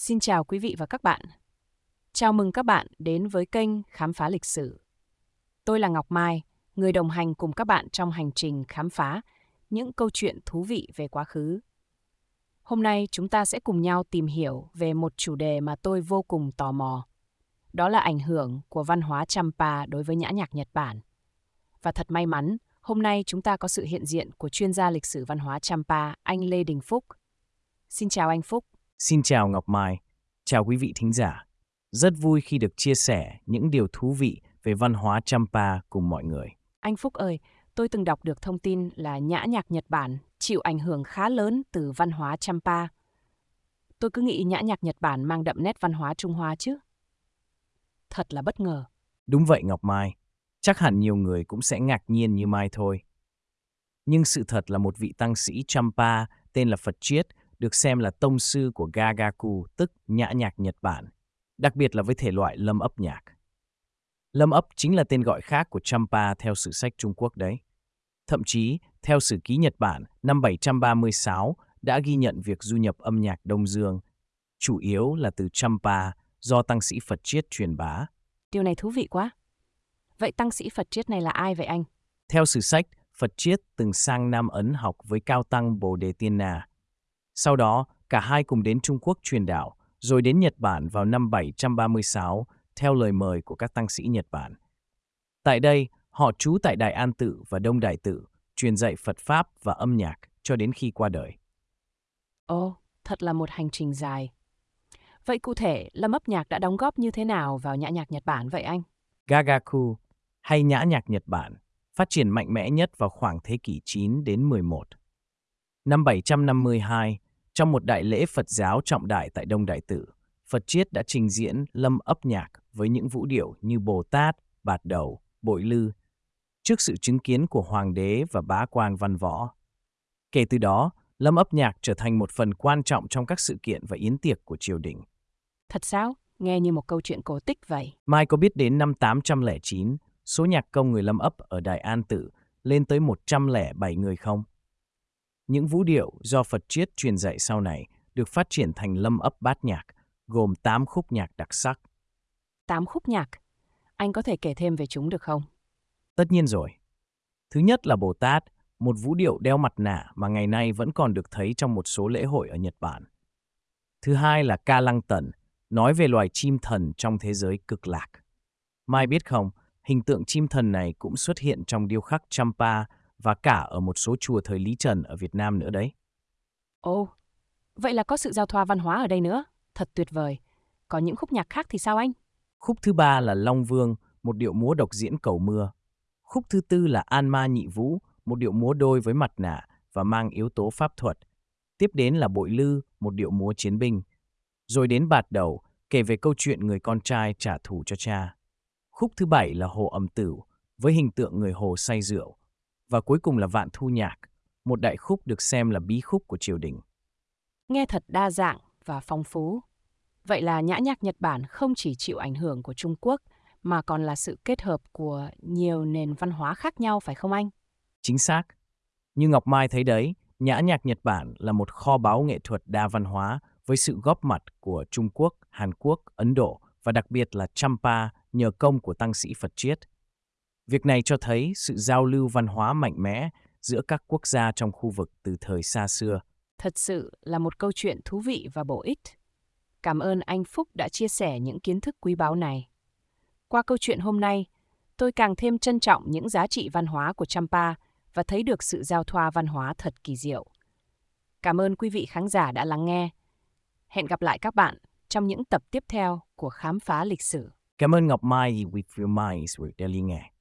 Xin chào quý vị và các bạn. Chào mừng các bạn đến với kênh Khám phá lịch sử. Tôi là Ngọc Mai, người đồng hành cùng các bạn trong hành trình khám phá những câu chuyện thú vị về quá khứ. Hôm nay chúng ta sẽ cùng nhau tìm hiểu về một chủ đề mà tôi vô cùng tò mò. Đó là ảnh hưởng của văn hóa Champa đối với nhã nhạc Nhật Bản. Và thật may mắn, hôm nay chúng ta có sự hiện diện của chuyên gia lịch sử văn hóa Champa, anh Lê Đình Phúc. Xin chào anh Phúc. Xin chào Ngọc Mai, chào quý vị thính giả. Rất vui khi được chia sẻ những điều thú vị về văn hóa Champa cùng mọi người. Anh Phúc ơi, tôi từng đọc được thông tin là nhã nhạc Nhật Bản chịu ảnh hưởng khá lớn từ văn hóa Champa. Tôi cứ nghĩ nhã nhạc Nhật Bản mang đậm nét văn hóa Trung Hoa chứ. Thật là bất ngờ. Đúng vậy Ngọc Mai, chắc hẳn nhiều người cũng sẽ ngạc nhiên như Mai thôi. Nhưng sự thật là một vị tăng sĩ Champa tên là Phật Triết được xem là tông sư của Gagaku, tức nhã nhạc Nhật Bản, đặc biệt là với thể loại lâm ấp nhạc. Lâm ấp chính là tên gọi khác của Champa theo sử sách Trung Quốc đấy. Thậm chí, theo sử ký Nhật Bản, năm 736 đã ghi nhận việc du nhập âm nhạc Đông Dương, chủ yếu là từ Champa do tăng sĩ Phật Triết truyền bá. Điều này thú vị quá. Vậy tăng sĩ Phật Triết này là ai vậy anh? Theo sử sách, Phật Triết từng sang Nam Ấn học với cao tăng Bồ Đề Tiên Na. Sau đó, cả hai cùng đến Trung Quốc truyền đạo, rồi đến Nhật Bản vào năm 736 theo lời mời của các tăng sĩ Nhật Bản. Tại đây, họ trú tại Đại An Tự và Đông Đại Tự, truyền dạy Phật Pháp và âm nhạc cho đến khi qua đời. Ồ, thật là một hành trình dài. Vậy cụ thể, lâm ấp nhạc đã đóng góp như thế nào vào nhã nhạc Nhật Bản vậy anh? Gagaku, hay nhã nhạc Nhật Bản, phát triển mạnh mẽ nhất vào khoảng thế kỷ 9 đến 11. Năm 752, trong một đại lễ Phật giáo trọng đại tại Đông Đại Tự, Phật Triết đã trình diễn lâm ấp nhạc với những vũ điệu như Bồ Tát, Bạt Đầu, Bội Lư, trước sự chứng kiến của Hoàng đế và bá quan văn võ. Kể từ đó, lâm ấp nhạc trở thành một phần quan trọng trong các sự kiện và yến tiệc của triều đình. Thật sao? Nghe như một câu chuyện cổ tích vậy. Mai có biết đến năm 809, số nhạc công người lâm ấp ở Đại An Tự lên tới 107 người không? Những vũ điệu do Phật Triết truyền dạy sau này được phát triển thành lâm ấp bát nhạc, gồm 8 khúc nhạc đặc sắc. 8 khúc nhạc. Anh có thể kể thêm về chúng được không? Tất nhiên rồi. Thứ nhất là Bồ Tát, một vũ điệu đeo mặt nạ mà ngày nay vẫn còn được thấy trong một số lễ hội ở Nhật Bản. Thứ hai là Ca Lăng Tần, nói về loài chim thần trong thế giới cực lạc. Mai biết không, hình tượng chim thần này cũng xuất hiện trong điêu khắc Champa và cả ở một số chùa thời Lý Trần ở Việt Nam nữa đấy. Ồ, vậy là có sự giao thoa văn hóa ở đây nữa. Thật tuyệt vời. Còn những khúc nhạc khác thì sao anh? Khúc thứ ba là Long Vương, một điệu múa độc diễn cầu mưa. Khúc thứ tư là An Ma Nhị Vũ, một điệu múa đôi với mặt nạ và mang yếu tố pháp thuật. Tiếp đến là Bội Lư, một điệu múa chiến binh. Rồi đến Bạt Đầu, kể về câu chuyện người con trai trả thù cho cha. Khúc thứ bảy là Hồ Ẩm Tửu, với hình tượng người Hồ say rượu. Và cuối cùng là Vạn Thu Nhạc, một đại khúc được xem là bí khúc của triều đình. Nghe thật đa dạng và phong phú. Vậy là nhã nhạc Nhật Bản không chỉ chịu ảnh hưởng của Trung Quốc, mà còn là sự kết hợp của nhiều nền văn hóa khác nhau phải không anh? Chính xác. Như Ngọc Mai thấy đấy, nhã nhạc Nhật Bản là một kho báu nghệ thuật đa văn hóa với sự góp mặt của Trung Quốc, Hàn Quốc, Ấn Độ và đặc biệt là Champa nhờ công của tăng sĩ Phật Triết. Việc này cho thấy sự giao lưu văn hóa mạnh mẽ giữa các quốc gia trong khu vực từ thời xa xưa. Thật sự là một câu chuyện thú vị và bổ ích. Cảm ơn anh Phúc đã chia sẻ những kiến thức quý báu này. Qua câu chuyện hôm nay, tôi càng thêm trân trọng những giá trị văn hóa của Champa và thấy được sự giao thoa văn hóa thật kỳ diệu. Cảm ơn quý vị khán giả đã lắng nghe. Hẹn gặp lại các bạn trong những tập tiếp theo của Khám phá lịch sử. Cảm ơn Ngọc Mai with your minds with Daily Nghe.